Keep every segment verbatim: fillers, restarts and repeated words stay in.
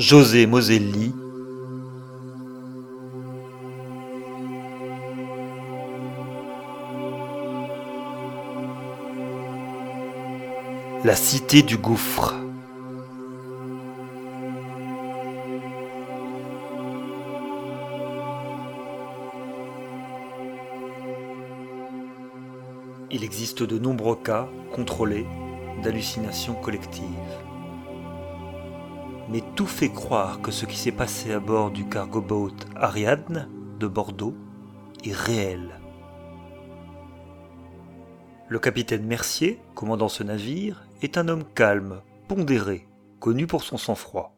José Moselli, La cité du gouffre. Il existe de nombreux cas, contrôlés, d'hallucinations collectives. Mais tout fait croire que ce qui s'est passé à bord du cargo boat Ariadne de Bordeaux est réel. Le capitaine Mercier, commandant ce navire, est un homme calme, pondéré, connu pour son sang-froid.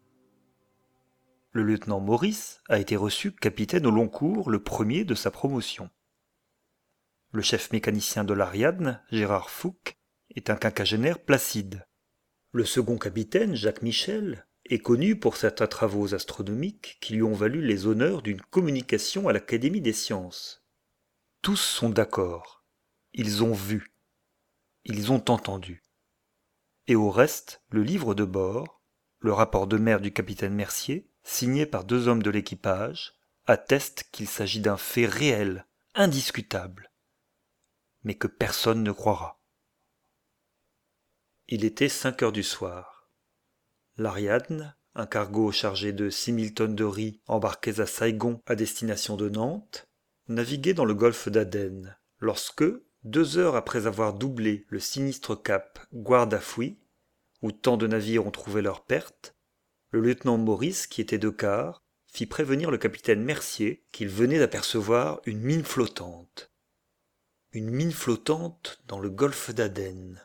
Le lieutenant Maurice a été reçu capitaine au long cours, le premier de sa promotion. Le chef mécanicien de l'Ariadne, Gérard Fouque, est un quinquagénaire placide. Le second capitaine, Jacques Michel, est connu pour certains travaux astronomiques qui lui ont valu les honneurs d'une communication à l'Académie des sciences. Tous sont d'accord. Ils ont vu. Ils ont entendu. Et au reste, le livre de bord, le rapport de mer du capitaine Mercier, signé par deux hommes de l'équipage, atteste qu'il s'agit d'un fait réel, indiscutable, mais que personne ne croira. Il était cinq heures du soir. L'Ariadne, un cargo chargé de six mille tonnes de riz embarquées à Saigon à destination de Nantes, naviguait dans le golfe d'Aden, lorsque, deux heures après avoir doublé le sinistre cap Guardafui, où tant de navires ont trouvé leur perte, le lieutenant Maurice, qui était de quart, fit prévenir le capitaine Mercier qu'il venait d'apercevoir une mine flottante. Une mine flottante dans le golfe d'Aden.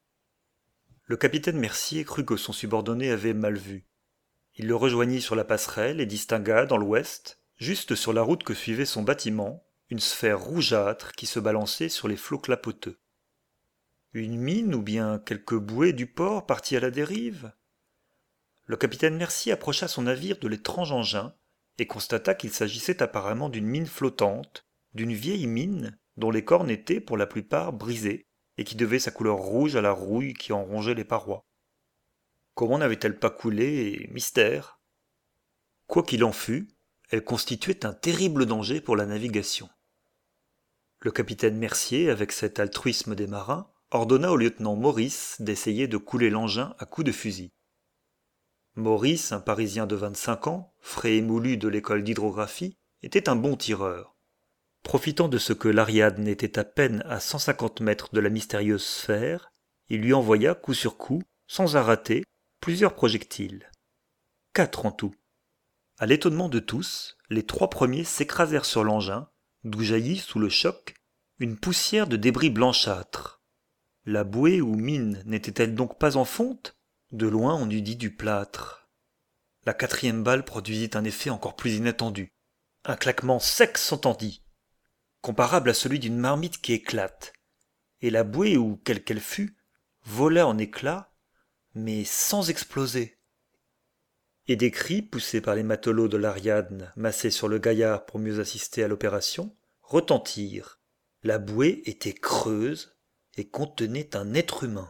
Le capitaine Mercier crut que son subordonné avait mal vu. Il le rejoignit sur la passerelle et distingua, dans l'ouest, juste sur la route que suivait son bâtiment, une sphère rougeâtre qui se balançait sur les flots clapoteux. Une mine ou bien quelque bouée du port partie à la dérive ? Le capitaine Mercier approcha son navire de l'étrange engin et constata qu'il s'agissait apparemment d'une mine flottante, d'une vieille mine dont les cornes étaient pour la plupart brisées et qui devait sa couleur rouge à la rouille qui en rongeait les parois. Comment n'avait-elle pas coulé ? Mystère. Quoi qu'il en fût, elle constituait un terrible danger pour la navigation. Le capitaine Mercier, avec cet altruisme des marins, ordonna au lieutenant Maurice d'essayer de couler l'engin à coups de fusil. Maurice, un Parisien de vingt-cinq ans, frais émoulu de l'école d'hydrographie, était un bon tireur. Profitant de ce que l'Ariadne était à peine à cent cinquante mètres de la mystérieuse sphère, il lui envoya coup sur coup, sans en rater, plusieurs projectiles. Quatre en tout. À l'étonnement de tous, les trois premiers s'écrasèrent sur l'engin, d'où jaillit, sous le choc, une poussière de débris blanchâtres. La bouée ou mine n'était-elle donc pas en fonte ? De loin on eût dit du plâtre. La quatrième balle produisit un effet encore plus inattendu. Un claquement sec s'entendit, comparable à celui d'une marmite qui éclate, et la bouée, ou quelle qu'elle fût, vola en éclats, mais sans exploser. Et des cris, poussés par les matelots de l'Ariadne, massés sur le gaillard pour mieux assister à l'opération, retentirent. La bouée était creuse et contenait un être humain.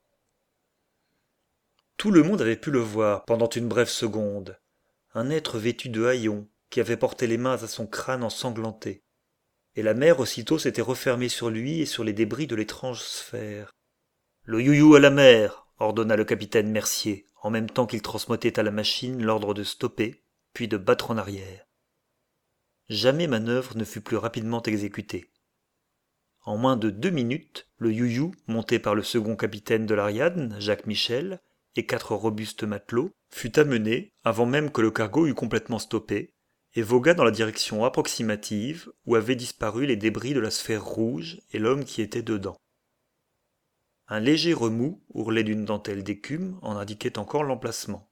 Tout le monde avait pu le voir pendant une brève seconde. Un être vêtu de haillons, qui avait porté les mains à son crâne ensanglanté. Et la mer aussitôt s'était refermée sur lui et sur les débris de l'étrange sphère. « Le you-you à la mer !» ordonna le capitaine Mercier, en même temps qu'il transmettait à la machine l'ordre de stopper, puis de battre en arrière. Jamais manœuvre ne fut plus rapidement exécutée. En moins de deux minutes, le you-you, monté par le second capitaine de l'Ariadne, Jacques Michel, et quatre robustes matelots, fut amené, avant même que le cargo eût complètement stoppé, et vogua dans la direction approximative où avaient disparu les débris de la sphère rouge et l'homme qui était dedans. Un léger remous, ourlé d'une dentelle d'écume, en indiquait encore l'emplacement.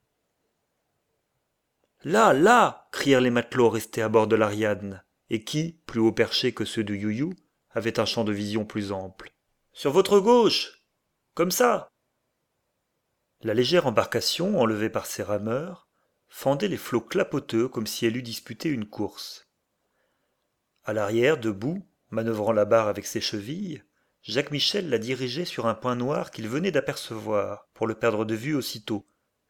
« Là, là !» crièrent les matelots restés à bord de l'Ariadne, et qui, plus haut perchés que ceux du you-you, avaient un champ de vision plus ample. « Sur votre gauche ! Comme ça !» La légère embarcation, enlevée par ses rameurs, fendait les flots clapoteux comme si elle eût disputé une course. À l'arrière, debout, manœuvrant la barre avec ses chevilles, Jacques Michel la dirigeait sur un point noir qu'il venait d'apercevoir, pour le perdre de vue aussitôt,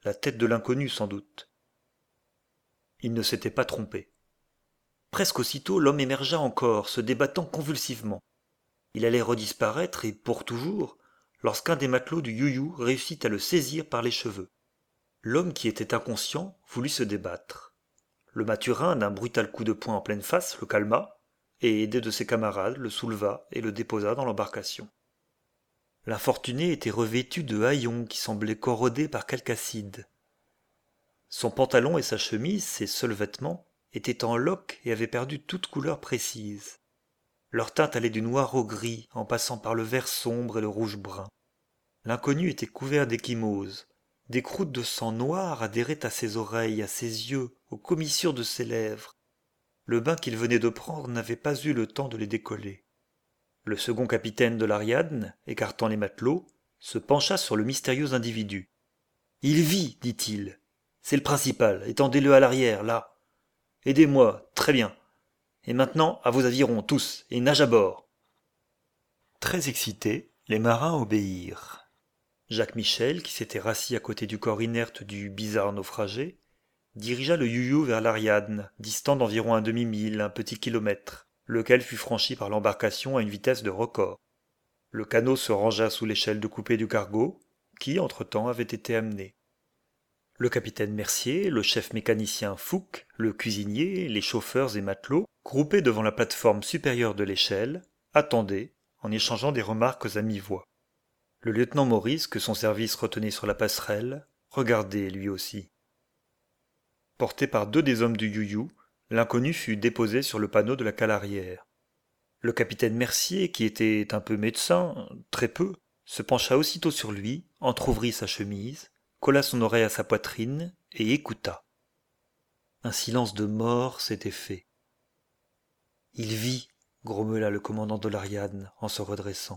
la tête de l'inconnu sans doute. Il ne s'était pas trompé. Presque aussitôt, l'homme émergea encore, se débattant convulsivement. Il allait redisparaître, et pour toujours, lorsqu'un des matelots du You-You réussit à le saisir par les cheveux. L'homme qui était inconscient voulut se débattre. Le maturin, d'un brutal coup de poing en pleine face, le calma, et aidé de ses camarades, le souleva et le déposa dans l'embarcation. L'infortuné était revêtu de haillons qui semblaient corrodés par quelque acide. Son pantalon et sa chemise, ses seuls vêtements, étaient en loques et avaient perdu toute couleur précise. Leur teinte allait du noir au gris, en passant par le vert sombre et le rouge brun. L'inconnu était couvert d'échymoses. Des croûtes de sang noir adhéraient à ses oreilles, à ses yeux, aux commissures de ses lèvres. Le bain qu'il venait de prendre n'avait pas eu le temps de les décoller. Le second capitaine de l'Ariadne, écartant les matelots, se pencha sur le mystérieux individu. « Il vit, dit-il. C'est le principal. Étendez-le à l'arrière, là. Aidez-moi, très bien. Et maintenant, à vos avirons, tous, et nage à bord. » Très excités, les marins obéirent. Jacques Michel, qui s'était rassis à côté du corps inerte du bizarre naufragé, dirigea le You-You vers l'Ariadne, distant d'environ un demi-mille, un petit kilomètre, lequel fut franchi par l'embarcation à une vitesse de record. Le canot se rangea sous l'échelle de coupée du cargo, qui, entre-temps, avait été amené. Le capitaine Mercier, le chef mécanicien Fouque, le cuisinier, les chauffeurs et matelots, groupés devant la plateforme supérieure de l'échelle, attendaient, en échangeant des remarques à mi-voix. Le lieutenant Maurice, que son service retenait sur la passerelle, regardait lui aussi. Porté par deux des hommes du You-You, l'inconnu fut déposé sur le panneau de la cale arrière. Le capitaine Mercier, qui était un peu médecin, très peu, se pencha aussitôt sur lui, entr'ouvrit sa chemise, colla son oreille à sa poitrine et écouta. Un silence de mort s'était fait. « Il vit, » grommela le commandant de l'Ariadne en se redressant.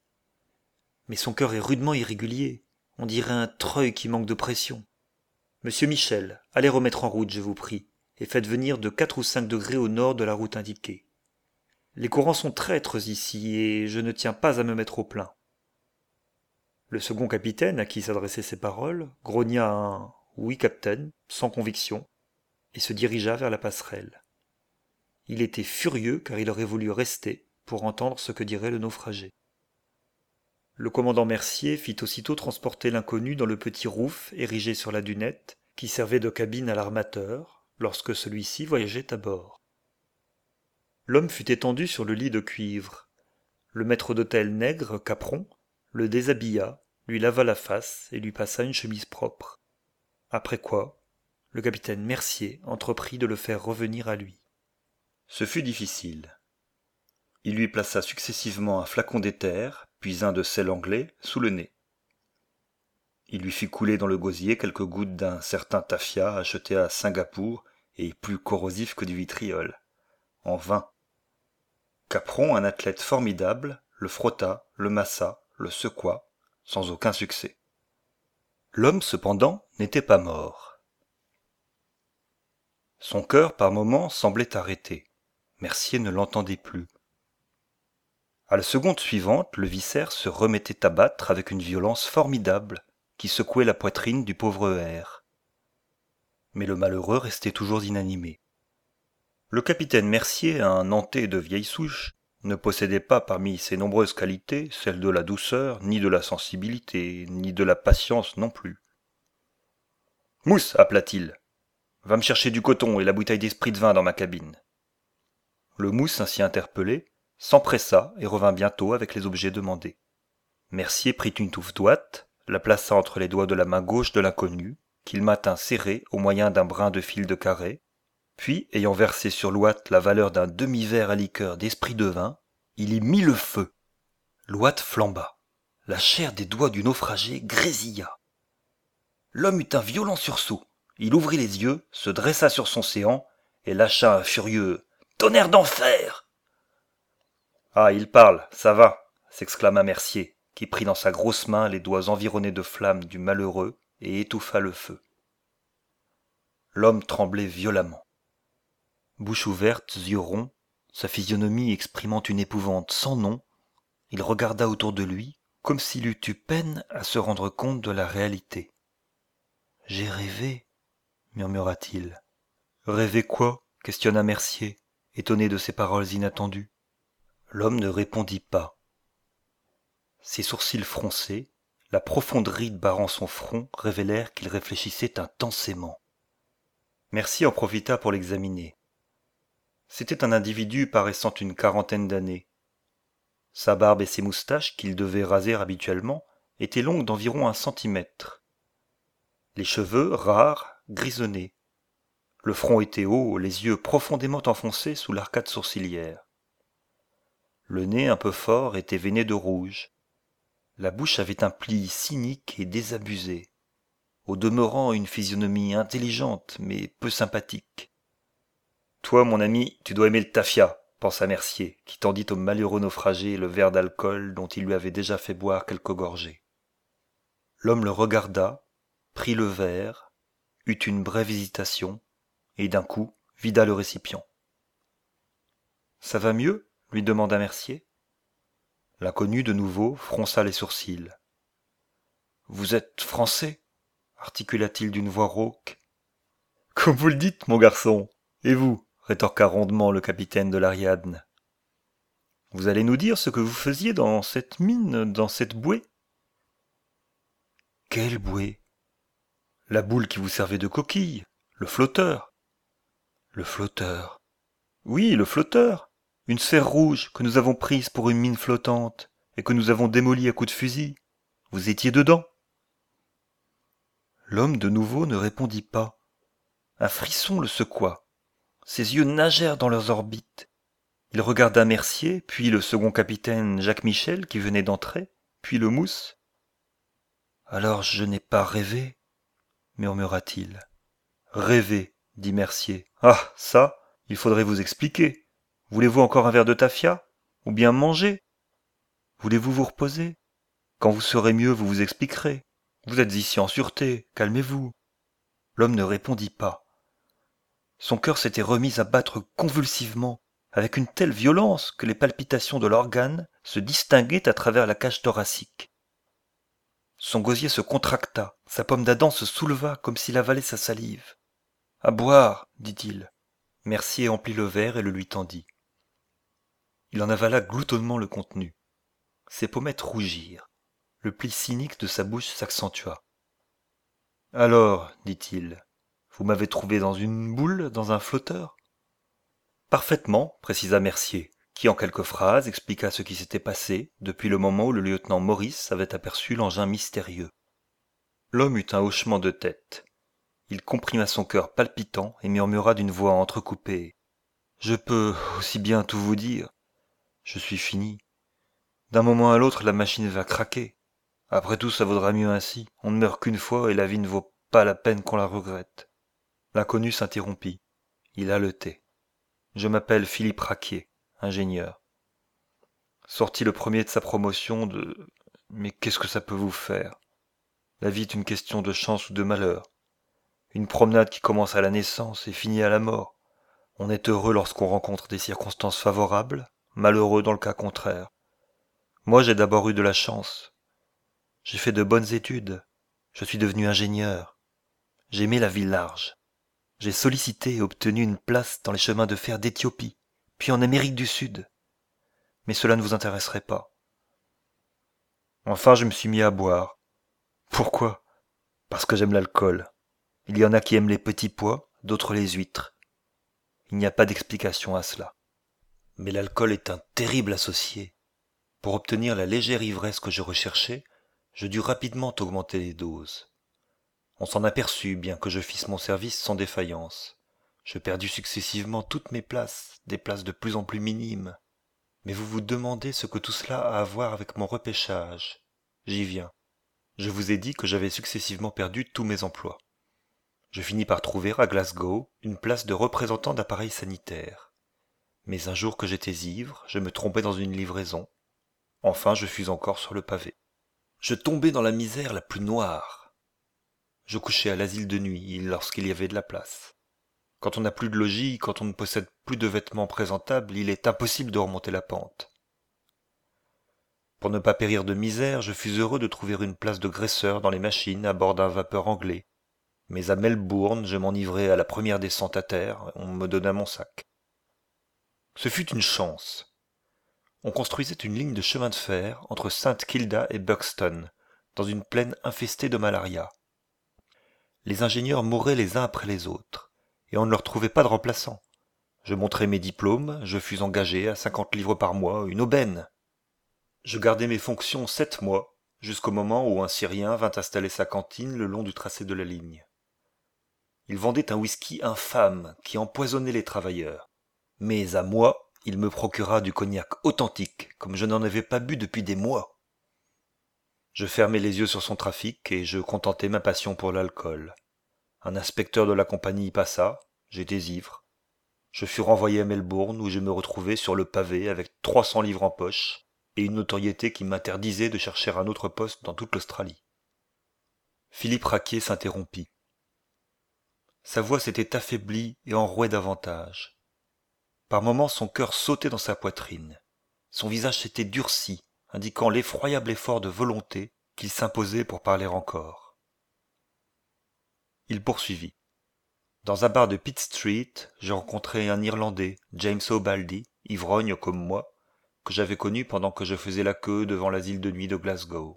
« Mais son cœur est rudement irrégulier, on dirait un treuil qui manque de pression. Monsieur Michel, allez remettre en route, je vous prie, et faites venir de quatre ou cinq degrés au nord de la route indiquée. Les courants sont traîtres ici, et je ne tiens pas à me mettre au plein. » Le second capitaine, à qui s'adressaient ces paroles, grogna un « Oui, capitaine » sans conviction, et se dirigea vers la passerelle. Il était furieux car il aurait voulu rester pour entendre ce que dirait le naufragé. Le commandant Mercier fit aussitôt transporter l'inconnu dans le petit rouf érigé sur la dunette qui servait de cabine à l'armateur lorsque celui-ci voyageait à bord. L'homme fut étendu sur le lit de cuivre. Le maître d'hôtel nègre, Capron, le déshabilla, lui lava la face et lui passa une chemise propre. Après quoi, le capitaine Mercier entreprit de le faire revenir à lui. Ce fut difficile. Il lui plaça successivement un flacon d'éther, puis un de sel anglais, sous le nez. Il lui fit couler dans le gosier quelques gouttes d'un certain tafia acheté à Singapour et plus corrosif que du vitriol. En vain. Capron, un athlète formidable, le frotta, le massa, le secoua, sans aucun succès. L'homme, cependant, n'était pas mort. Son cœur, par moments, semblait arrêté. Mercier ne l'entendait plus. À la seconde suivante, le viscère se remettait à battre avec une violence formidable qui secouait la poitrine du pauvre R. Mais le malheureux restait toujours inanimé. Le capitaine Mercier, un Nantais de vieille souche, ne possédait pas parmi ses nombreuses qualités celle de la douceur, ni de la sensibilité, ni de la patience non plus. « Mousse !» appela-t-il. « Va me chercher du coton et la bouteille d'esprit de vin dans ma cabine. » Le Mousse, ainsi interpellé, s'empressa et revint bientôt avec les objets demandés. Mercier prit une touffe d'ouate, la plaça entre les doigts de la main gauche de l'inconnu, qu'il maintint serrée au moyen d'un brin de fil de carré, puis, ayant versé sur l'ouate la valeur d'un demi-verre à liqueur d'esprit de vin, il y mit le feu. L'ouate flamba. La chair des doigts du naufragé grésilla. L'homme eut un violent sursaut. Il ouvrit les yeux, se dressa sur son séant et lâcha un furieux « Tonnerre d'enfer !»« Ah, il parle, ça va !» s'exclama Mercier, qui prit dans sa grosse main les doigts environnés de flammes du malheureux et étouffa le feu. L'homme tremblait violemment. Bouche ouverte, yeux ronds, sa physionomie exprimant une épouvante sans nom, il regarda autour de lui comme s'il eût eu peine à se rendre compte de la réalité. J'ai rêvé, murmura-t-il. Rêvé quoi? Questionna Mercier, étonné de ces paroles inattendues. L'homme ne répondit pas. Ses sourcils froncés, la profonde ride barrant son front révélèrent qu'il réfléchissait intensément. Mercier en profita pour l'examiner. C'était un individu paraissant une quarantaine d'années. Sa barbe et ses moustaches, qu'il devait raser habituellement, étaient longues d'environ un centimètre. Les cheveux, rares, grisonnaient. Le front était haut, les yeux profondément enfoncés sous l'arcade sourcilière. Le nez, un peu fort, était veiné de rouge. La bouche avait un pli cynique et désabusé, au demeurant une physionomie intelligente mais peu sympathique. « Toi, mon ami, tu dois aimer le tafia », pensa Mercier, qui tendit au malheureux naufragé le verre d'alcool dont il lui avait déjà fait boire quelques gorgées. L'homme le regarda, prit le verre, eut une brève hésitation, et d'un coup vida le récipient. « Ça va mieux ?» lui demanda Mercier. L'inconnu, de nouveau, fronça les sourcils. « Vous êtes français ?» articula-t-il d'une voix rauque. « Comme vous le dites, mon garçon. Et vous ?» rétorqua rondement le capitaine de l'Ariadne. « Vous allez nous dire ce que vous faisiez dans cette mine, dans cette bouée ?»« Quelle bouée ?»« La boule qui vous servait de coquille, le flotteur. »« Le flotteur ?»« Oui, le flotteur. Une sphère rouge que nous avons prise pour une mine flottante et que nous avons démolie à coups de fusil. Vous étiez dedans. » L'homme de nouveau ne répondit pas. Un frisson le secoua. Ses yeux nagèrent dans leurs orbites. Il regarda Mercier, puis le second capitaine Jacques Michel qui venait d'entrer, puis le mousse. « Alors je n'ai pas rêvé ?» murmura-t-il. « Rêvé, dit Mercier. Ah, ça, il faudrait vous expliquer. Voulez-vous encore un verre de tafia? Ou bien manger? Voulez-vous vous reposer? Quand vous serez mieux, vous vous expliquerez. Vous êtes ici en sûreté, calmez-vous. » L'homme ne répondit pas. Son cœur s'était remis à battre convulsivement, avec une telle violence que les palpitations de l'organe se distinguaient à travers la cage thoracique. Son gosier se contracta, sa pomme d'Adam se souleva comme s'il avalait sa salive. « À boire, dit-il. » Mercier emplit le verre et le lui tendit. Il en avala gloutonnement le contenu. Ses pommettes rougirent. Le pli cynique de sa bouche s'accentua. « Alors, dit-il, vous m'avez trouvé dans une boule, dans un flotteur ?»« Parfaitement, précisa Mercier, qui en quelques phrases expliqua ce qui s'était passé depuis le moment où le lieutenant Maurice avait aperçu l'engin mystérieux. L'homme eut un hochement de tête. Il comprima son cœur palpitant et murmura d'une voix entrecoupée. « Je peux aussi bien tout vous dire. Je suis fini. D'un moment à l'autre, la machine va craquer. Après tout, ça vaudra mieux ainsi. On ne meurt qu'une fois et la vie ne vaut pas la peine qu'on la regrette. » L'inconnu s'interrompit. Il haletait. « Je m'appelle Philippe Raquier, ingénieur. » Sorti le premier de sa promotion de... Mais qu'est-ce que ça peut vous faire? La vie est une question de chance ou de malheur. Une promenade qui commence à la naissance et finit à la mort. On est heureux lorsqu'on rencontre des circonstances favorables, malheureux dans le cas contraire. Moi, j'ai d'abord eu de la chance. J'ai fait de bonnes études. Je suis devenu ingénieur. J'ai aimé la vie large. J'ai sollicité et obtenu une place dans les chemins de fer d'Éthiopie, puis en Amérique du Sud. Mais cela ne vous intéresserait pas. Enfin, je me suis mis à boire. Pourquoi? Parce que j'aime l'alcool. Il y en a qui aiment les petits pois, d'autres les huîtres. Il n'y a pas d'explication à cela. Mais l'alcool est un terrible associé. Pour obtenir la légère ivresse que je recherchais, je dus rapidement augmenter les doses. On s'en aperçut, bien que je fisse mon service sans défaillance. Je perdis successivement toutes mes places, des places de plus en plus minimes. Mais vous vous demandez ce que tout cela a à voir avec mon repêchage. J'y viens. Je vous ai dit que j'avais successivement perdu tous mes emplois. Je finis par trouver à Glasgow une place de représentant d'appareils sanitaires. Mais un jour que j'étais ivre, je me trompais dans une livraison. Enfin, je fus encore sur le pavé. Je tombai dans la misère la plus noire. Je couchais à l'asile de nuit lorsqu'il y avait de la place. Quand on n'a plus de logis, quand on ne possède plus de vêtements présentables, il est impossible de remonter la pente. Pour ne pas périr de misère, je fus heureux de trouver une place de graisseur dans les machines à bord d'un vapeur anglais. Mais à Melbourne, je m'enivrai à la première descente à terre, on me donna mon sac. Ce fut une chance. On construisait une ligne de chemin de fer entre Saint Kilda et Buxton, dans une plaine infestée de malaria. Les ingénieurs mouraient les uns après les autres, et on ne leur trouvait pas de remplaçants. Je montrai mes diplômes, je fus engagé à cinquante livres par mois, une aubaine. Je gardai mes fonctions sept mois, jusqu'au moment où un Syrien vint installer sa cantine le long du tracé de la ligne. Il vendait un whisky infâme qui empoisonnait les travailleurs. Mais à moi, il me procura du cognac authentique, comme je n'en avais pas bu depuis des mois. Je fermai les yeux sur son trafic et je contentai ma passion pour l'alcool. Un inspecteur de la compagnie y passa, j'étais ivre. Je fus renvoyé à Melbourne où je me retrouvai sur le pavé avec trois cents livres en poche et une notoriété qui m'interdisait de chercher un autre poste dans toute l'Australie. Philippe Raquier s'interrompit. Sa voix s'était affaiblie et enrouait davantage. Par moments son cœur sautait dans sa poitrine. Son visage s'était durci, indiquant l'effroyable effort de volonté qu'il s'imposait pour parler encore. Il poursuivit. Dans un bar de Pitt Street, j'ai rencontré un Irlandais, James O'Baldy, ivrogne comme moi, que j'avais connu pendant que je faisais la queue devant l'asile de nuit de Glasgow.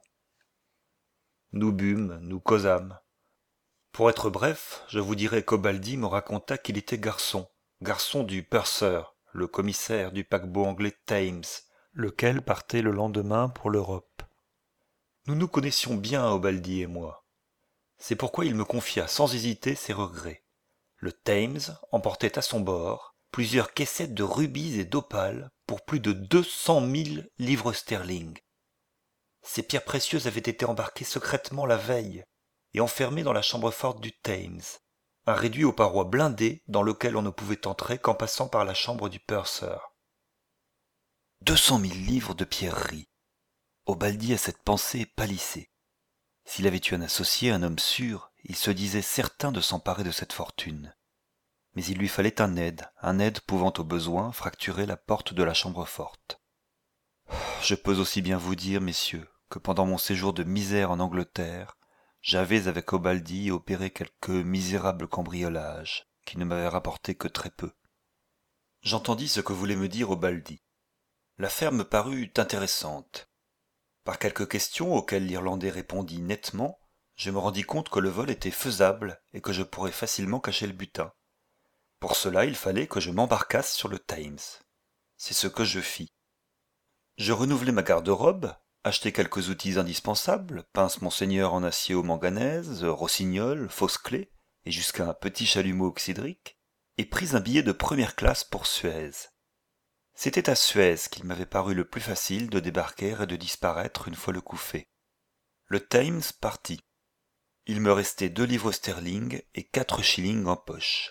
Nous bûmes, nous causâmes. Pour être bref, je vous dirai qu'O'Baldy me raconta qu'il était garçon, garçon du purser, le commissaire du paquebot anglais Thames, lequel partait le lendemain pour l'Europe. Nous nous connaissions bien, O'Baldy et moi. C'est pourquoi il me confia sans hésiter ses regrets. Le Thames emportait à son bord plusieurs caissettes de rubis et d'opales pour plus de deux cent mille livres sterling. Ces pierres précieuses avaient été embarquées secrètement la veille et enfermées dans la chambre forte du Thames, un réduit aux parois blindées dans lequel on ne pouvait entrer qu'en passant par la chambre du purser. Deux cent mille livres de pierreries. O'Baldy à cette pensée pâlissait. S'il avait eu un associé, un homme sûr, il se disait certain de s'emparer de cette fortune. Mais il lui fallait un aide, un aide pouvant au besoin fracturer la porte de la chambre forte. Je peux aussi bien vous dire, messieurs, que pendant mon séjour de misère en Angleterre, j'avais avec O'Baldy opéré quelques misérables cambriolages, qui ne m'avaient rapporté que très peu. J'entendis ce que voulait me dire O'Baldy. L'affaire me parut intéressante. Par quelques questions auxquelles l'Irlandais répondit nettement, je me rendis compte que le vol était faisable et que je pourrais facilement cacher le butin. Pour cela, il fallait que je m'embarquasse sur le Thames. C'est ce que je fis. Je renouvelai ma garde-robe, achetai quelques outils indispensables, pince monseigneur en acier au manganèse, rossignol, fausse clé, et jusqu'à un petit chalumeau oxydrique, et pris un billet de première classe pour Suez. C'était à Suez qu'il m'avait paru le plus facile de débarquer et de disparaître une fois le coup fait. Le Thames partit. Il me restait deux livres sterling et quatre shillings en poche.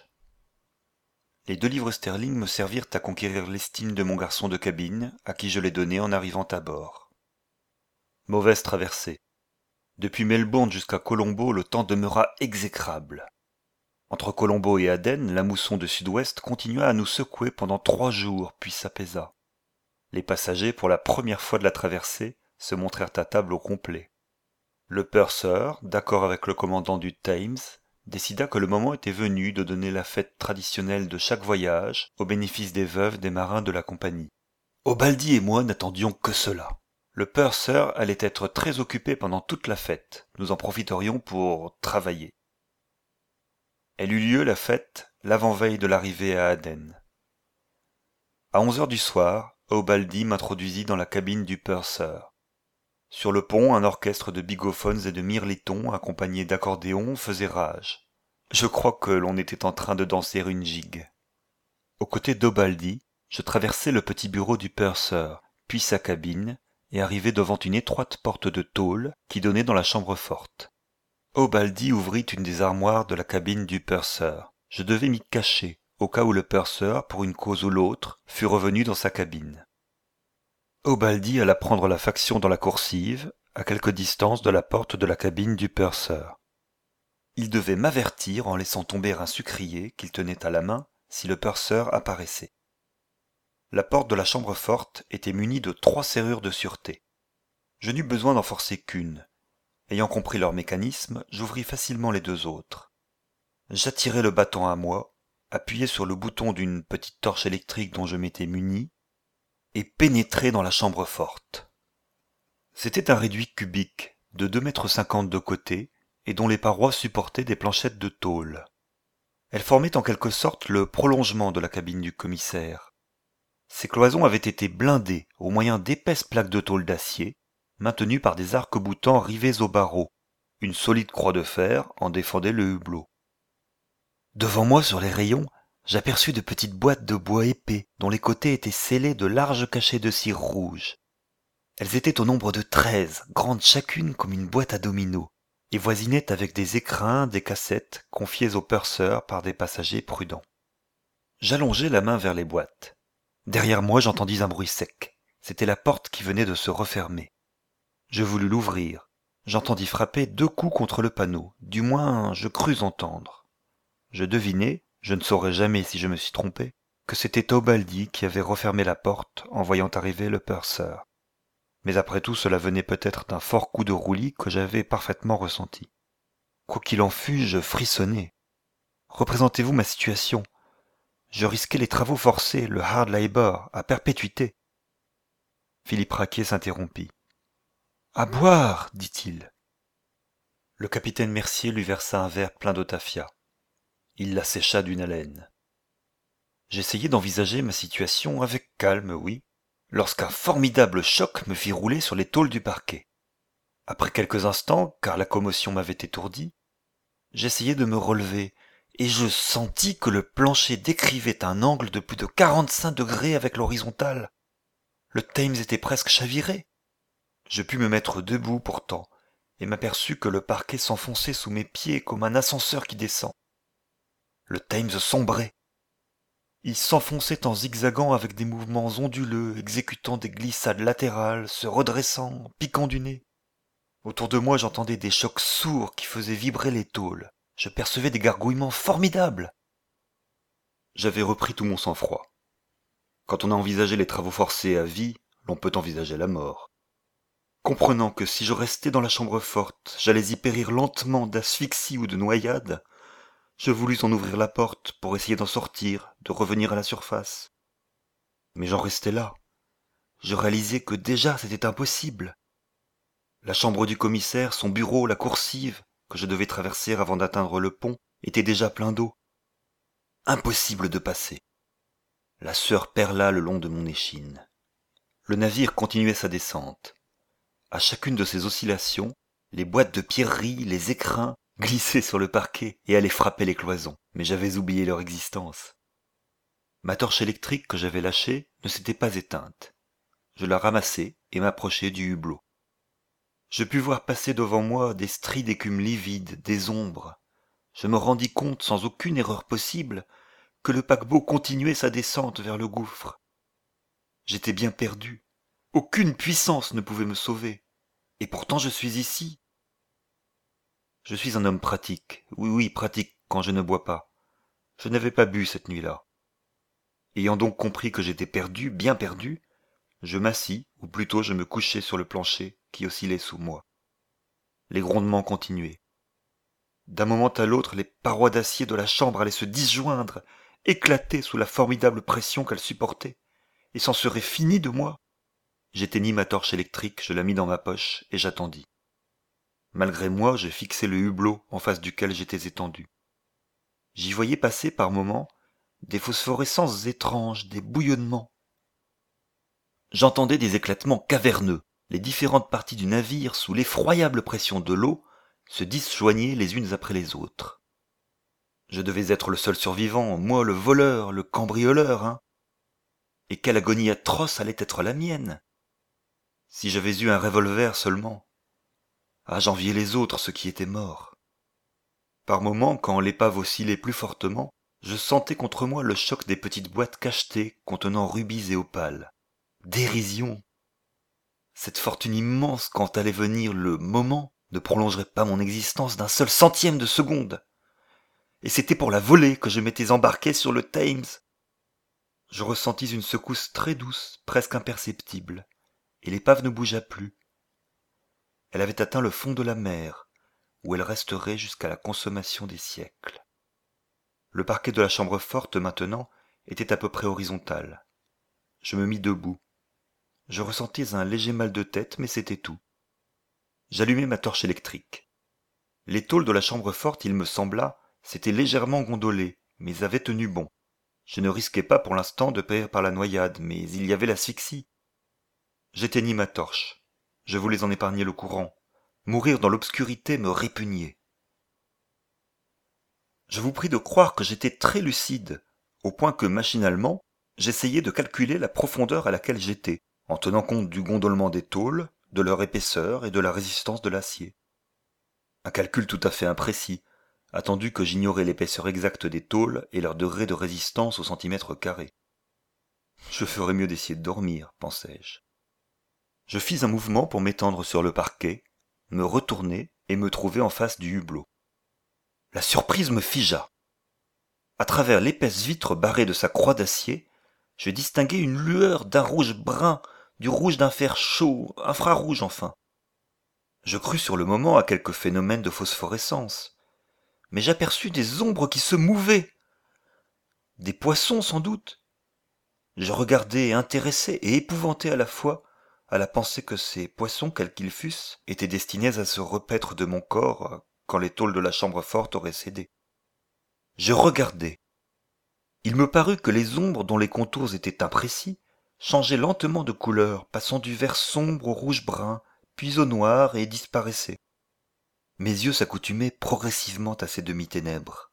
Les deux livres sterling me servirent à conquérir l'estime de mon garçon de cabine, à qui je les donnai en arrivant à bord. Mauvaise traversée. Depuis Melbourne jusqu'à Colombo, le temps demeura exécrable. Entre Colombo et Aden, la mousson de sud-ouest continua à nous secouer pendant trois jours, puis s'apaisa. Les passagers, pour la première fois de la traversée, se montrèrent à table au complet. Le purser, d'accord avec le commandant du Thames, décida que le moment était venu de donner la fête traditionnelle de chaque voyage au bénéfice des veuves des marins de la compagnie. O'Baldy et moi n'attendions que cela. Le purser allait être très occupé pendant toute la fête. Nous en profiterions pour travailler. Elle eut lieu, la fête, l'avant-veille de l'arrivée à Aden. À onze heures du soir, O'Baldy m'introduisit dans la cabine du purser. Sur le pont, un orchestre de bigophones et de mirlitons, accompagné d'accordéons, faisait rage. Je crois que l'on était en train de danser une gigue. Aux côtés d'O'Baldy, je traversai le petit bureau du purser, puis sa cabine, et arrivai devant une étroite porte de tôle qui donnait dans la chambre forte. O'Baldy ouvrit une des armoires de la cabine du purser. Je devais m'y cacher, au cas où le purser, pour une cause ou l'autre, fût revenu dans sa cabine. O'Baldy alla prendre la faction dans la coursive, à quelque distance de la porte de la cabine du purser. Il devait m'avertir en laissant tomber un sucrier qu'il tenait à la main si le purser apparaissait. La porte de la chambre forte était munie de trois serrures de sûreté. Je n'eus besoin d'en forcer qu'une. Ayant compris leur mécanisme, j'ouvris facilement les deux autres. J'attirai le battant à moi, appuyai sur le bouton d'une petite torche électrique dont je m'étais muni, et pénétrai dans la chambre forte. C'était un réduit cubique de deux mètres cinquante de côté et dont les parois supportaient des planchettes de tôle. Elles formaient en quelque sorte le prolongement de la cabine du commissaire. Ces cloisons avaient été blindées au moyen d'épaisses plaques de tôle d'acier, maintenues par des arcs-boutants rivés aux barreaux. Une solide croix de fer en défendait le hublot. Devant moi, sur les rayons, j'aperçus de petites boîtes de bois épais, dont les côtés étaient scellés de larges cachets de cire rouge. Elles étaient au nombre de treize, grandes chacune comme une boîte à dominos, et voisinaient avec des écrins, des cassettes, confiées aux purseurs par des passagers prudents. J'allongeai la main vers les boîtes. Derrière moi, j'entendis un bruit sec. C'était la porte qui venait de se refermer. Je voulus l'ouvrir. J'entendis frapper deux coups contre le panneau, du moins je crus entendre. Je devinai, je ne saurais jamais si je me suis trompé, que c'était Teobaldi qui avait refermé la porte en voyant arriver le purser. Mais après tout, cela venait peut-être d'un fort coup de roulis que j'avais parfaitement ressenti. Quoi qu'il en fût, je frissonnais. Représentez-vous ma situation. Je risquais les travaux forcés, le hard labour, à perpétuité. Philippe Raquier s'interrompit. « À boire, dit-il. » Le capitaine Mercier lui versa un verre plein d'otafia. Il la sécha d'une haleine. J'essayai d'envisager ma situation avec calme, oui, lorsqu'un formidable choc me fit rouler sur les tôles du parquet. Après quelques instants, car la commotion m'avait étourdi, j'essayai de me relever, et je sentis que le plancher décrivait un angle de plus de quarante-cinq degrés avec l'horizontale. Le Thames était presque chaviré. Je pus me mettre debout pourtant, et m'aperçus que le parquet s'enfonçait sous mes pieds comme un ascenseur qui descend. Le Thames sombrait. Il s'enfonçait en zigzagant avec des mouvements onduleux, exécutant des glissades latérales, se redressant, piquant du nez. Autour de moi, j'entendais des chocs sourds qui faisaient vibrer les tôles. Je percevais des gargouillements formidables. J'avais repris tout mon sang-froid. Quand on a envisagé les travaux forcés à vie, l'on peut envisager la mort. Comprenant que si je restais dans la chambre forte, j'allais y périr lentement d'asphyxie ou de noyade, je voulus en ouvrir la porte pour essayer d'en sortir, de revenir à la surface. Mais j'en restais là. Je réalisais que déjà c'était impossible. La chambre du commissaire, son bureau, la coursive, que je devais traverser avant d'atteindre le pont, étaient déjà pleins d'eau. Impossible de passer. La sueur perla le long de mon échine. Le navire continuait sa descente. À chacune de ces oscillations, les boîtes de pierreries, les écrins, glissaient sur le parquet et allaient frapper les cloisons, mais j'avais oublié leur existence. Ma torche électrique que j'avais lâchée ne s'était pas éteinte. Je la ramassai et m'approchai du hublot. Je pus voir passer devant moi des stries d'écume livide, des ombres. Je me rendis compte, sans aucune erreur possible, que le paquebot continuait sa descente vers le gouffre. J'étais bien perdu. Aucune puissance ne pouvait me sauver. Et pourtant je suis ici. Je suis un homme pratique. Oui, oui, pratique quand je ne bois pas. Je n'avais pas bu cette nuit-là. Ayant donc compris que j'étais perdu, bien perdu, je m'assis, ou plutôt je me couchai sur le plancher qui oscillait sous moi. Les grondements continuaient. D'un moment à l'autre, les parois d'acier de la chambre allaient se disjoindre, éclater sous la formidable pression qu'elles supportaient, et c'en serait fini de moi. J'éteignis ma torche électrique, je la mis dans ma poche, et j'attendis. Malgré moi, je fixai le hublot en face duquel j'étais étendu. J'y voyais passer par moments des phosphorescences étranges, des bouillonnements. J'entendais des éclatements caverneux. Les différentes parties du navire, sous l'effroyable pression de l'eau, se disjoignaient les unes après les autres. Je devais être le seul survivant, moi le voleur, le cambrioleur, hein. Et quelle agonie atroce allait être la mienne. Si j'avais eu un revolver seulement. Ah, j'enviais les autres, ceux qui étaient morts. Par moments, quand l'épave oscillait plus fortement, je sentais contre moi le choc des petites boîtes cachetées contenant rubis et opales. Dérision. Cette fortune immense, quand allait venir le moment, ne prolongerait pas mon existence d'un seul centième de seconde. Et c'était pour la voler que je m'étais embarqué sur le Thames. Je ressentis une secousse très douce, presque imperceptible, et l'épave ne bougea plus. Elle avait atteint le fond de la mer, où elle resterait jusqu'à la consommation des siècles. Le parquet de la chambre forte, maintenant, était à peu près horizontal. Je me mis debout. Je ressentais un léger mal de tête, mais c'était tout. J'allumai ma torche électrique. Les tôles de la chambre forte, il me sembla, s'étaient légèrement gondolées, mais avaient tenu bon. Je ne risquais pas pour l'instant de périr par la noyade, mais il y avait l'asphyxie. J'éteignis ma torche. Je voulais en épargner le courant. Mourir dans l'obscurité me répugnait. Je vous prie de croire que j'étais très lucide, au point que, machinalement, j'essayais de calculer la profondeur à laquelle j'étais, en tenant compte du gondolement des tôles, de leur épaisseur et de la résistance de l'acier. Un calcul tout à fait imprécis, attendu que j'ignorais l'épaisseur exacte des tôles et leur degré de résistance au centimètre carré. Je ferais mieux d'essayer de dormir, pensai-je. Je fis un mouvement pour m'étendre sur le parquet, me retourner et me trouver en face du hublot. La surprise me figea. À travers l'épaisse vitre barrée de sa croix d'acier, je distinguai une lueur d'un rouge brun, du rouge d'un fer chaud, infrarouge enfin. Je crus sur le moment à quelque phénomène de phosphorescence, mais j'aperçus des ombres qui se mouvaient. Des poissons sans doute. Je regardai intéressé et épouvanté à la fois à la pensée que ces poissons, quels qu'ils fussent, étaient destinés à se repaître de mon corps quand les tôles de la chambre forte auraient cédé. Je regardai. Il me parut que les ombres dont les contours étaient imprécis changeaient lentement de couleur, passant du vert sombre au rouge brun, puis au noir et disparaissaient. Mes yeux s'accoutumaient progressivement à ces demi-ténèbres.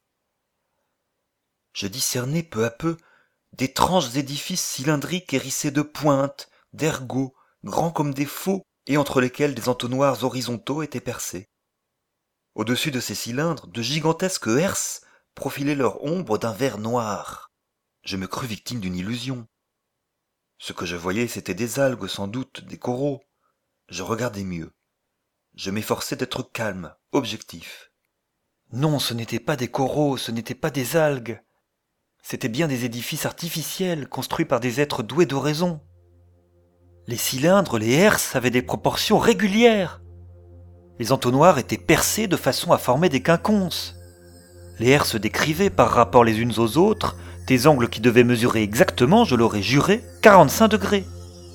Je discernai peu à peu d'étranges édifices cylindriques hérissés de pointes, d'ergots, grands comme des faux, et entre lesquels des entonnoirs horizontaux étaient percés. Au-dessus de ces cylindres, de gigantesques herses profilaient leur ombre d'un vert noir. Je me crus victime d'une illusion. Ce que je voyais, c'étaient des algues, sans doute, des coraux. Je regardais mieux. Je m'efforçais d'être calme, objectif. Non, ce n'étaient pas des coraux, ce n'étaient pas des algues. C'étaient bien des édifices artificiels, construits par des êtres doués de raison. Les cylindres, les herses avaient des proportions régulières. Les entonnoirs étaient percés de façon à former des quinconces. Les herses décrivaient par rapport les unes aux autres des angles qui devaient mesurer exactement, je l'aurais juré, quarante-cinq degrés.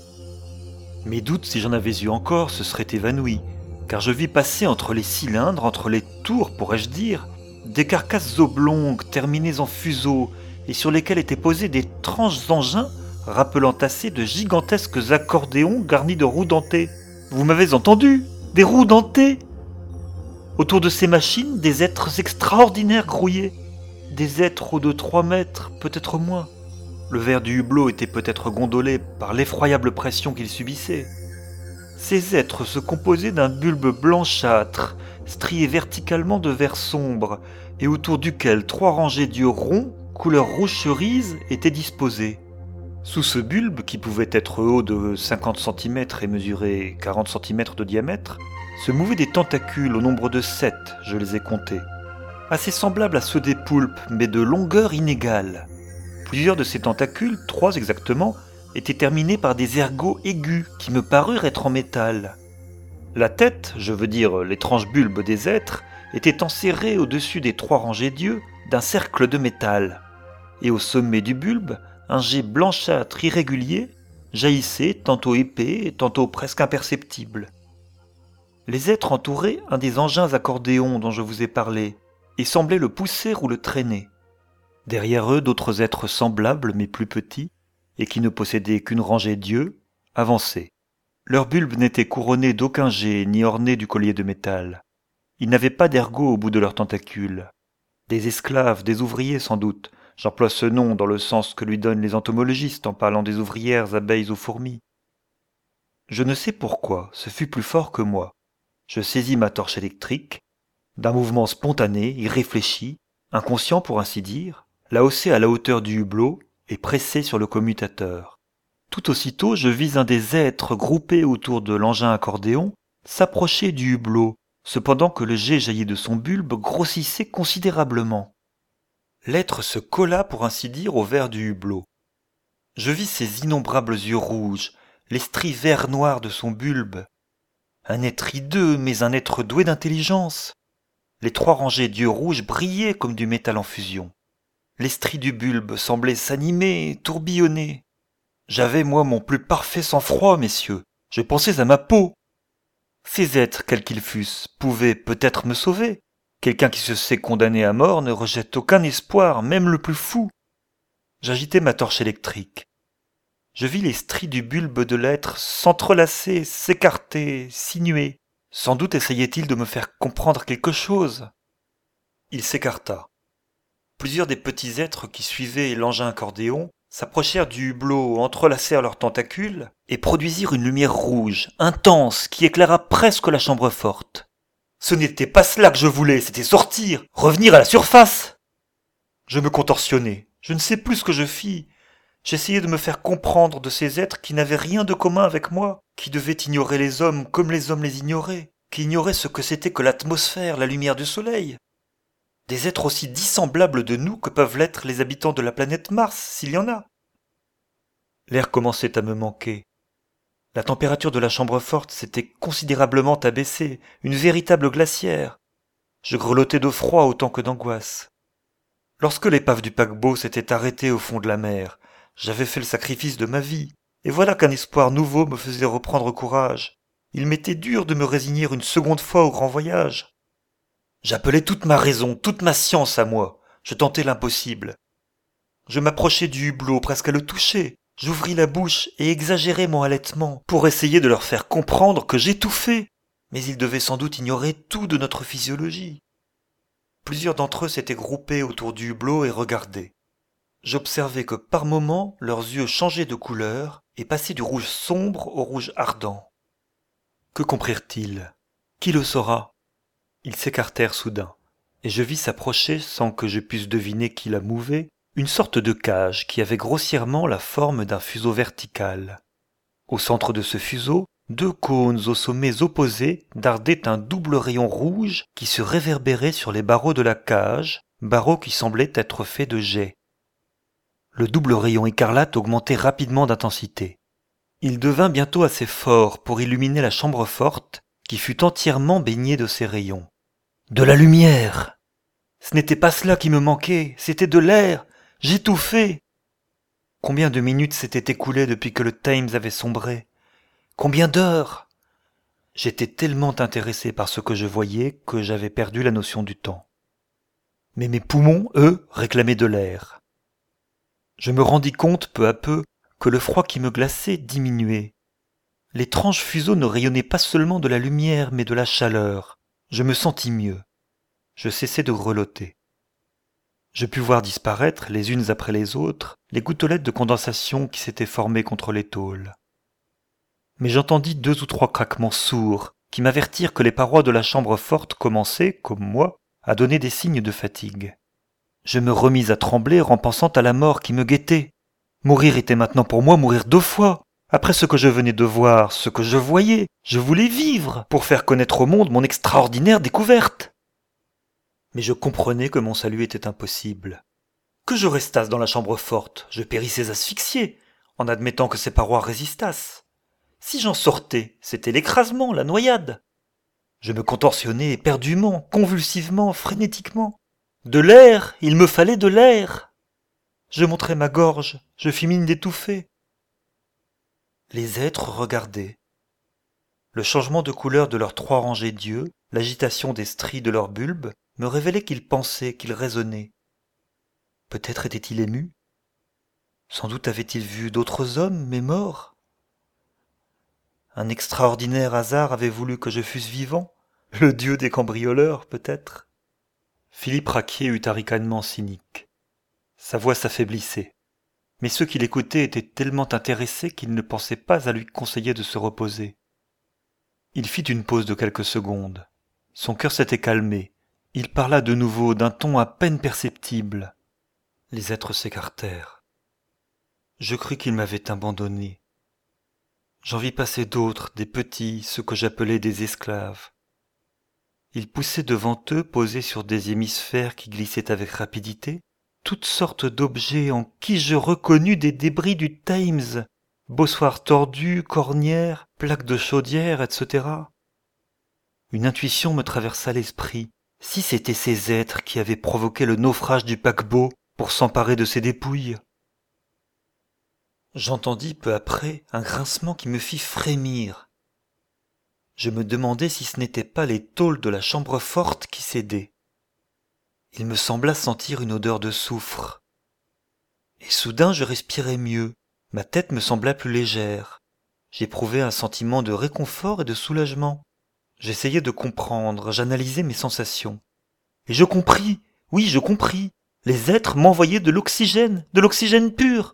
Mes doutes, si j'en avais eu encore, se seraient évanouis, car je vis passer entre les cylindres, entre les tours, pourrais-je dire, des carcasses oblongues terminées en fuseaux et sur lesquelles étaient posés d'étranges engins rappelant assez de gigantesques accordéons garnis de roues dentées. Vous m'avez entendu ? Des roues dentées ! Autour de ces machines, des êtres extraordinaires grouillaient. Des êtres hauts de trois mètres, peut-être moins. Le verre du hublot était peut-être gondolé par l'effroyable pression qu'il subissait. Ces êtres se composaient d'un bulbe blanchâtre, strié verticalement de vert sombre, et autour duquel trois rangées d'yeux ronds, couleur rouge cerise, étaient disposées. Sous ce bulbe, qui pouvait être haut de cinquante centimètres et mesurer quarante centimètres de diamètre, se mouvaient des tentacules au nombre de sept, je les ai comptés. Assez semblables à ceux des poulpes, mais de longueur inégale. Plusieurs de ces tentacules, trois exactement, étaient terminés par des ergots aigus qui me parurent être en métal. La tête, je veux dire l'étrange bulbe des êtres, était enserrée au-dessus des trois rangées d'yeux d'un cercle de métal. Et au sommet du bulbe, un jet blanchâtre irrégulier jaillissait, tantôt épais, tantôt presque imperceptible. Les êtres entouraient un des engins accordéons dont je vous ai parlé, et semblaient le pousser ou le traîner. Derrière eux, d'autres êtres semblables, mais plus petits, et qui ne possédaient qu'une rangée d'yeux, avançaient. Leur bulbe n'était couronné d'aucun jet, ni orné du collier de métal. Ils n'avaient pas d'ergots au bout de leurs tentacules. Des esclaves, des ouvriers sans doute. J'emploie ce nom dans le sens que lui donnent les entomologistes en parlant des ouvrières, abeilles ou fourmis. Je ne sais pourquoi, ce fut plus fort que moi. Je saisis ma torche électrique, d'un mouvement spontané, irréfléchi, inconscient pour ainsi dire, la haussai à la hauteur du hublot et pressai sur le commutateur. Tout aussitôt, je vis un des êtres groupés autour de l'engin accordéon s'approcher du hublot, cependant que le jet jailli de son bulbe grossissait considérablement. L'être se colla pour ainsi dire au verre du hublot. Je vis ses innombrables yeux rouges, les stries vert-noir de son bulbe. Un être hideux, mais un être doué d'intelligence. Les trois rangées d'yeux rouges brillaient comme du métal en fusion. Les stries du bulbe semblaient s'animer, tourbillonner. J'avais, moi, mon plus parfait sang-froid, messieurs. Je pensais à ma peau. Ces êtres, quels qu'ils fussent, pouvaient peut-être me sauver. Quelqu'un qui se sait condamné à mort ne rejette aucun espoir, même le plus fou. J'agitai ma torche électrique. Je vis les stries du bulbe de l'être s'entrelacer, s'écarter, sinuer. Sans doute essayait-il de me faire comprendre quelque chose. Il s'écarta. Plusieurs des petits êtres qui suivaient l'engin accordéon s'approchèrent du hublot, entrelacèrent leurs tentacules et produisirent une lumière rouge, intense, qui éclaira presque la chambre forte. Ce n'était pas cela que je voulais, c'était sortir, revenir à la surface. Je me contorsionnai, je ne sais plus ce que je fis. J'essayais de me faire comprendre de ces êtres qui n'avaient rien de commun avec moi, qui devaient ignorer les hommes comme les hommes les ignoraient, qui ignoraient ce que c'était que l'atmosphère, la lumière du soleil. Des êtres aussi dissemblables de nous que peuvent l'être les habitants de la planète Mars, s'il y en a. L'air commençait à me manquer. La température de la chambre forte s'était considérablement abaissée, une véritable glacière. Je grelottais de froid autant que d'angoisse. Lorsque l'épave du paquebot s'était arrêtée au fond de la mer, j'avais fait le sacrifice de ma vie, et voilà qu'un espoir nouveau me faisait reprendre courage. Il m'était dur de me résigner une seconde fois au grand voyage. J'appelais toute ma raison, toute ma science à moi. Je tentais l'impossible. Je m'approchai du hublot, presque à le toucher. J'ouvris la bouche et exagérai mon halètement pour essayer de leur faire comprendre que j'étouffais. Mais ils devaient sans doute ignorer tout de notre physiologie. Plusieurs d'entre eux s'étaient groupés autour du hublot et regardaient. J'observai que par moments leurs yeux changeaient de couleur et passaient du rouge sombre au rouge ardent. Que comprirent-ils? Qui le saura? Ils s'écartèrent soudain, et je vis s'approcher, sans que je puisse deviner qui la mouvait, une sorte de cage qui avait grossièrement la forme d'un fuseau vertical. Au centre de ce fuseau, deux cônes aux sommets opposés dardaient un double rayon rouge qui se réverbérait sur les barreaux de la cage, barreaux qui semblaient être faits de jais. Le double rayon écarlate augmentait rapidement d'intensité. Il devint bientôt assez fort pour illuminer la chambre forte, qui fut entièrement baignée de ces rayons. De la lumière! Ce n'était pas cela qui me manquait, c'était de l'air! J'étouffais! Combien de minutes s'étaient écoulées depuis que le Thames avait sombré? Combien d'heures? J'étais tellement intéressé par ce que je voyais que j'avais perdu la notion du temps. Mais mes poumons, eux, réclamaient de l'air. Je me rendis compte peu à peu que le froid qui me glaçait diminuait. L'étrange fuseau ne rayonnait pas seulement de la lumière, mais de la chaleur. Je me sentis mieux. Je cessai de grelotter. Je pus voir disparaître, les unes après les autres, les gouttelettes de condensation qui s'étaient formées contre les tôles. Mais j'entendis deux ou trois craquements sourds qui m'avertirent que les parois de la chambre forte commençaient, comme moi, à donner des signes de fatigue. Je me remis à trembler en pensant à la mort qui me guettait. Mourir était maintenant pour moi mourir deux fois. Après ce que je venais de voir, ce que je voyais, je voulais vivre pour faire connaître au monde mon extraordinaire découverte. Mais je comprenais que mon salut était impossible. Que je restasse dans la chambre forte, je périssais asphyxié, en admettant que ces parois résistassent. Si j'en sortais, c'était l'écrasement, la noyade. Je me contorsionnais éperdument, convulsivement, frénétiquement. De l'air, il me fallait de l'air. Je montrai ma gorge, je fis mine d'étouffer. Les êtres regardaient. Le changement de couleur de leurs trois rangées d'yeux, l'agitation des stries de leurs bulbes, me révélait qu'ils pensaient, qu'ils raisonnaient. Peut-être étaient-ils émus? Sans doute avaient-ils vu d'autres hommes, mais morts? Un extraordinaire hasard avait voulu que je fusse vivant? Le dieu des cambrioleurs, peut-être? Philippe Raquier eut un ricanement cynique. Sa voix s'affaiblissait. Mais ceux qui l'écoutaient étaient tellement intéressés qu'ils ne pensaient pas à lui conseiller de se reposer. Il fit une pause de quelques secondes. Son cœur s'était calmé. Il parla de nouveau d'un ton à peine perceptible. Les êtres s'écartèrent. Je crus qu'il m'avait abandonné. J'en vis passer d'autres, des petits, ceux que j'appelais des esclaves. Ils poussaient devant eux, posés sur des hémisphères qui glissaient avec rapidité, toutes sortes d'objets en qui je reconnus des débris du Thames, bossoirs tordus, cornières, plaques de chaudière, et cetera. Une intuition me traversa l'esprit. Si c'étaient ces êtres qui avaient provoqué le naufrage du paquebot, pour s'emparer de ses dépouilles. J'entendis peu après un grincement qui me fit frémir. Je me demandai si ce n'étaient pas les tôles de la chambre forte qui cédaient. Il me sembla sentir une odeur de soufre. Et soudain je respirai mieux, ma tête me sembla plus légère. J'éprouvai un sentiment de réconfort et de soulagement. J'essayais de comprendre, j'analysais mes sensations. Et je compris, oui je compris, les êtres m'envoyaient de l'oxygène, de l'oxygène pur.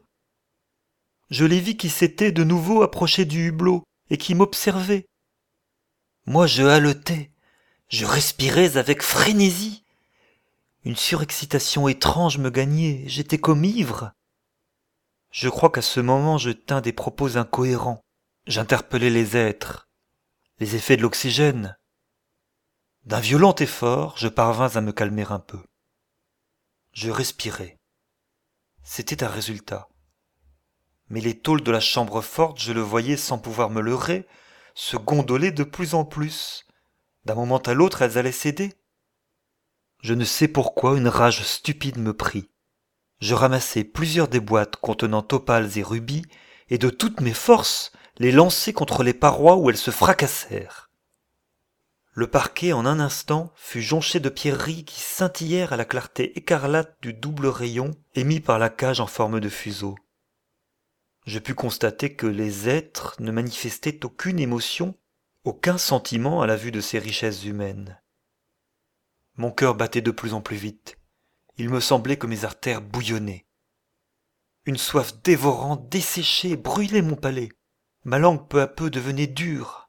Je les vis qui s'étaient de nouveau approchés du hublot et qui m'observaient. Moi je haletais, je respirais avec frénésie. Une surexcitation étrange me gagnait, j'étais comme ivre. Je crois qu'à ce moment je tins des propos incohérents. J'interpellai les êtres, les effets de l'oxygène. D'un violent effort, je parvins à me calmer un peu. Je respirai. C'était un résultat. Mais les tôles de la chambre forte, je le voyais sans pouvoir me leurrer, se gondoler de plus en plus. D'un moment à l'autre, elles allaient céder. Je ne sais pourquoi une rage stupide me prit. Je ramassai plusieurs des boîtes contenant opales et rubis, et de toutes mes forces, les lançai contre les parois où elles se fracassèrent. Le parquet, en un instant, fut jonché de pierreries qui scintillèrent à la clarté écarlate du double rayon émis par la cage en forme de fuseau. Je pus constater que les êtres ne manifestaient aucune émotion, aucun sentiment à la vue de ces richesses humaines. Mon cœur battait de plus en plus vite. Il me semblait que mes artères bouillonnaient. Une soif dévorante, desséchée, brûlait mon palais. Ma langue peu à peu devenait dure.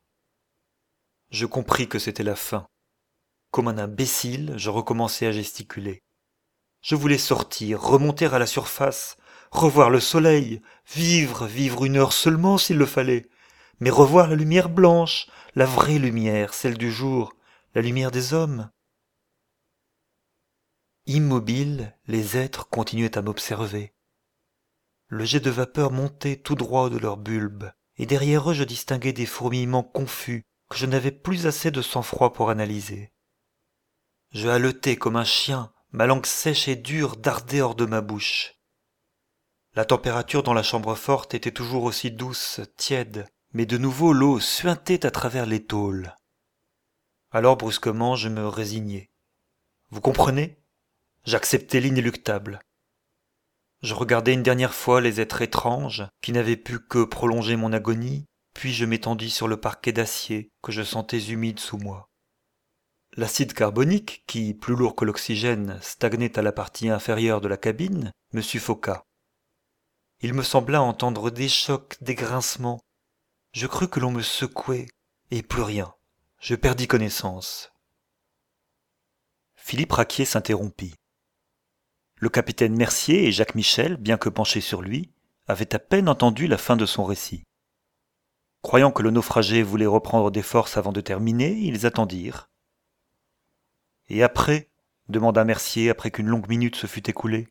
Je compris que c'était la fin. Comme un imbécile, je recommençai à gesticuler. Je voulais sortir, remonter à la surface, revoir le soleil, vivre, vivre une heure seulement s'il le fallait, mais revoir la lumière blanche, la vraie lumière, celle du jour, la lumière des hommes. Immobiles, les êtres continuaient à m'observer. Le jet de vapeur montait tout droit de leurs bulbes, et derrière eux je distinguais des fourmillements confus que je n'avais plus assez de sang-froid pour analyser. Je haletais comme un chien, ma langue sèche et dure dardait hors de ma bouche. La température dans la chambre forte était toujours aussi douce, tiède, mais de nouveau l'eau suintait à travers les tôles. Alors brusquement je me résignai. Vous comprenez ? J'acceptais l'inéluctable. Je regardai une dernière fois les êtres étranges qui n'avaient pu que prolonger mon agonie, puis je m'étendis sur le parquet d'acier que je sentais humide sous moi. L'acide carbonique, qui, plus lourd que l'oxygène, stagnait à la partie inférieure de la cabine, me suffoqua. Il me sembla entendre des chocs, des grincements. Je crus que l'on me secouait, et plus rien. Je perdis connaissance. Philippe Raquier s'interrompit. Le capitaine Mercier et Jacques Michel, bien que penchés sur lui, avaient à peine entendu la fin de son récit. Croyant que le naufragé voulait reprendre des forces avant de terminer, ils attendirent. « Et après » demanda Mercier après qu'une longue minute se fut écoulée.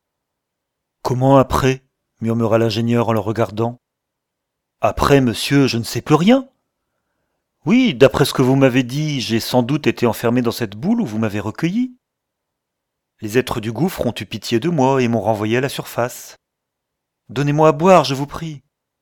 « Comment après » murmura l'ingénieur en le regardant. « Après, monsieur, je ne sais plus rien. Oui, d'après ce que vous m'avez dit, j'ai sans doute été enfermé dans cette boule où vous m'avez recueilli. Les êtres du gouffre ont eu pitié de moi et m'ont renvoyé à la surface. Donnez-moi à boire, je vous prie. »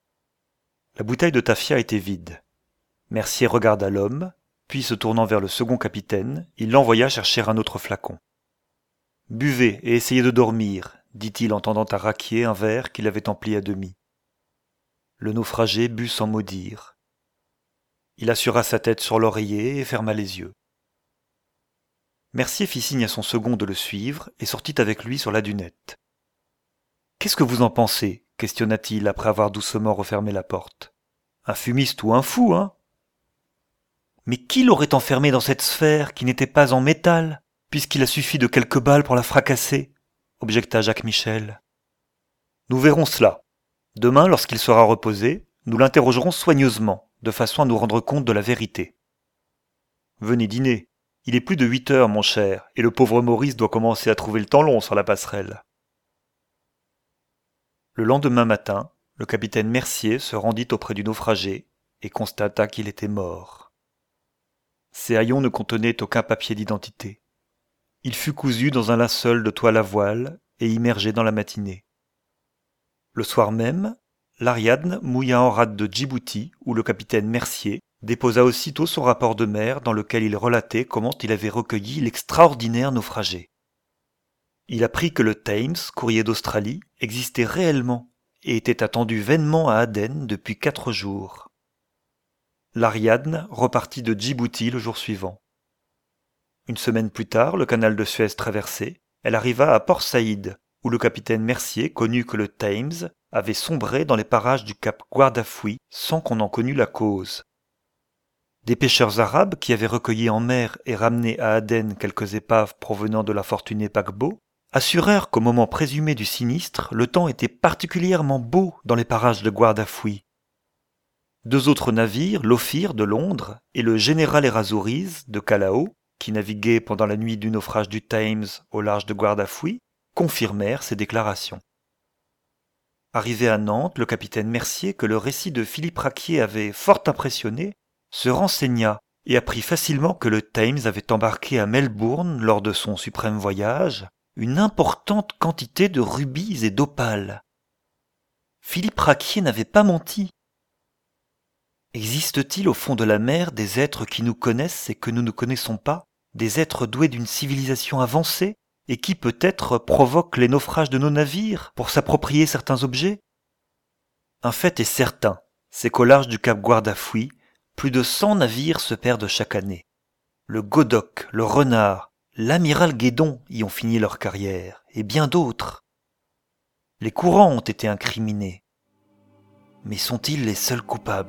La bouteille de tafia était vide. Mercier regarda l'homme, puis se tournant vers le second capitaine, il l'envoya chercher un autre flacon. « Buvez et essayez de dormir, » dit-il en tendant à Raquier un verre qu'il avait empli à demi. Le naufragé but sans mot dire. Il assura sa tête sur l'oreiller et ferma les yeux. Mercier fit signe à son second de le suivre et sortit avec lui sur la dunette. « Qu'est-ce que vous en pensez ?» questionna-t-il après avoir doucement refermé la porte. « Un fumiste ou un fou, hein ?»« Mais qui l'aurait enfermé dans cette sphère qui n'était pas en métal, puisqu'il a suffi de quelques balles pour la fracasser ?» objecta Jacques Michel. « Nous verrons cela. Demain, lorsqu'il sera reposé, nous l'interrogerons soigneusement, de façon à nous rendre compte de la vérité. Venez dîner. Il est plus de huit heures, mon cher, et le pauvre Maurice doit commencer à trouver le temps long sur la passerelle. » Le lendemain matin, le capitaine Mercier se rendit auprès du naufragé et constata qu'il était mort. Ses haillons ne contenaient aucun papier d'identité. Il fut cousu dans un linceul de toile à voile et immergé dans la matinée. Le soir même, l'Ariadne mouilla en rade de Djibouti, où le capitaine Mercier déposa aussitôt son rapport de mer dans lequel il relatait comment il avait recueilli l'extraordinaire naufragé. Il apprit que le Thames, courrier d'Australie, existait réellement et était attendu vainement à Aden depuis quatre jours. L'Ariadne repartit de Djibouti le jour suivant. Une semaine plus tard, le canal de Suez traversé, elle arriva à Port Saïd, où le capitaine Mercier connut que le Thames avait sombré dans les parages du cap Guardafui sans qu'on en connût la cause. Des pêcheurs arabes qui avaient recueilli en mer et ramené à Aden quelques épaves provenant de l'infortuné paquebot assurèrent qu'au moment présumé du sinistre, le temps était particulièrement beau dans les parages de Guardafui. Deux autres navires, l'Ophir de Londres et le Général Errázuriz de Callao, qui naviguaient pendant la nuit du naufrage du Thames au large de Guardafui, confirmèrent ces déclarations. Arrivé à Nantes, le capitaine Mercier, que le récit de Philippe Raquier avait fort impressionné, se renseigna et apprit facilement que le Thames avait embarqué à Melbourne, lors de son suprême voyage, une importante quantité de rubis et d'opales. Philippe Raquier n'avait pas menti. Existe-t-il au fond de la mer des êtres qui nous connaissent et que nous ne connaissons pas, des êtres doués d'une civilisation avancée et qui peut-être provoquent les naufrages de nos navires pour s'approprier certains objets ? Un fait est certain, c'est qu'au large du cap Guardafui, plus de cent navires se perdent chaque année. Le Godoc, le Renard, l'amiral Guédon y ont fini leur carrière, et bien d'autres. Les courants ont été incriminés. Mais sont-ils les seuls coupables ?